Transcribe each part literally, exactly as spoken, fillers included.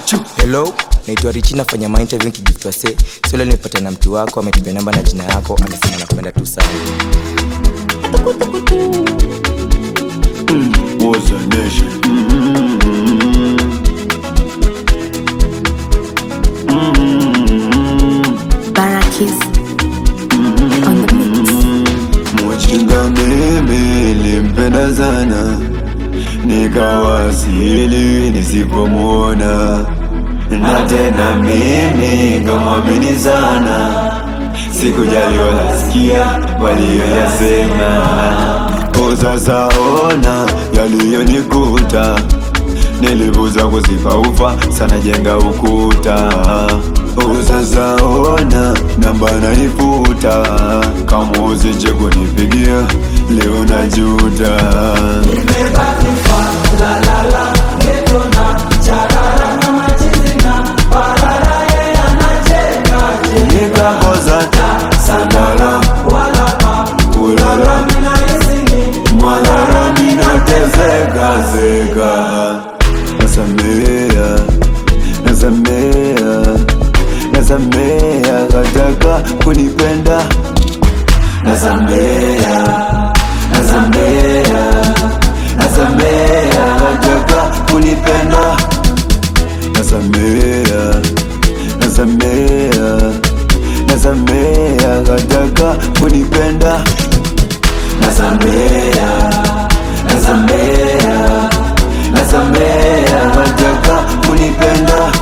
Hello, naitwa Richie, nafanya ma interview kijitwa se. Sio leo nimepata na mtu wako, ametupa namba na jina yako, amesema nakupenda tu sana. Mm, was a nation. Mm-hmm. Mm-hmm. Barakis mm-hmm. on the mix. Mwachinga mimi limpenda sana, nikawasili nisipomuona, na tena mimi ngamwamini sana, sikujali wala sikia walioyasema. Sasa ona yaliyonikuta, nilibuza kuzipa ufa sana jenga ukuta. Sasa ona namba naifuta, kama usije kunipigia leo najuta. Nimebatifa la la la geto na charara na machizi na parara ye anacheka nikakosa sandala wala pa ulala mina isini mwalara minatezeka zeka. Nasamea, nasamea, nasamea kataka kunipenda. Nasamea, nasamea, nasamea kataka kunipenda. Nasamea, nasamea, nasamea kataka kunipenda. Nasamea, nasamea, nasamea kataka kunipenda.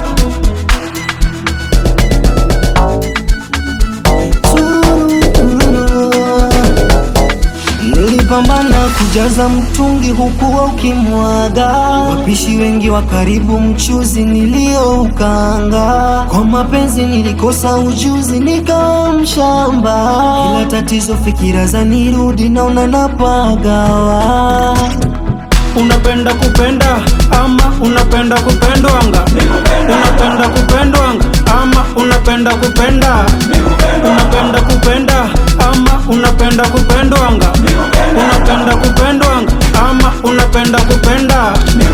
Nilipambana kujaza mtungi huku wa ukimwaga, wapishi wengi wa karibu mchuzi nilioukanga. Kwa mapenzi nilikosa ujuzi nika mshamba, kila tatizo fikira za nirudi naona napagawa. Unapenda kupenda ama unapenda kupendwanga? Unapenda kupendwanga ama unapenda kupenda? Unapenda kupenda ama unapenda kupendwanga? Unapenda kupendwanga ama unapenda kupenda?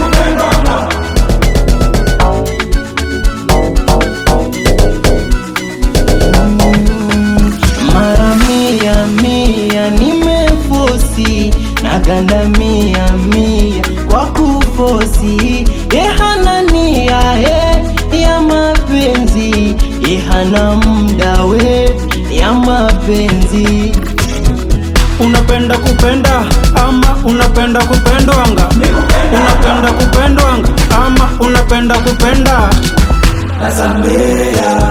Mara mia mia nimefosi na ganda mia mia kwa kufosi. Ehana nia he ya mapenzi, ehana mda we ya mapenzi. Unapenda kupenda ama unapenda kupendwanga? Unapenda kupendwanga ama unapenda kupenda? Nasamea,